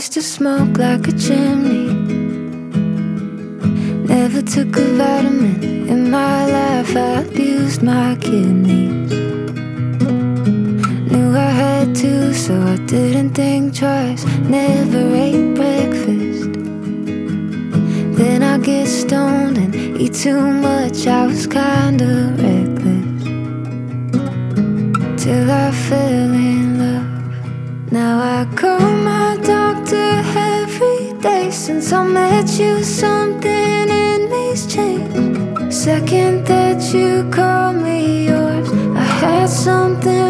used to smoke like a chimney. Never took a vitamin in my life. I abused my kidneys. Knew I had to, so I didn't think twice. Never ate breakfast. Then I get stoned and eat too much. I was kinda reckless till I fell in love. Now I call my doctor every day. Since I met you, something in me's changed. Second that you called me yours, I had something